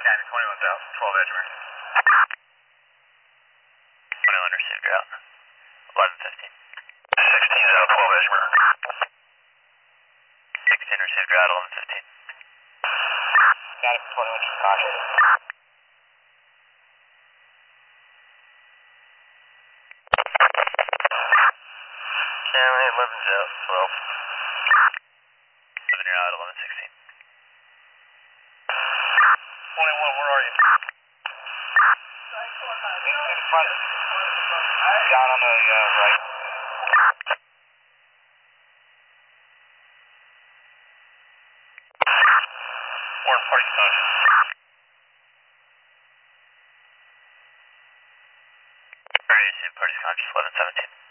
County 21 South, 12 Edgemere. 21 received route. 1115. 16 South, 12 Edgemere. 16 received route, 1115. County 21 Chicago. County 11 South, 12. 7 you're out, 1116. 21, where are you? In front. Down on the right. Warren Party Conscious. Alright, received party's conscious, 1117.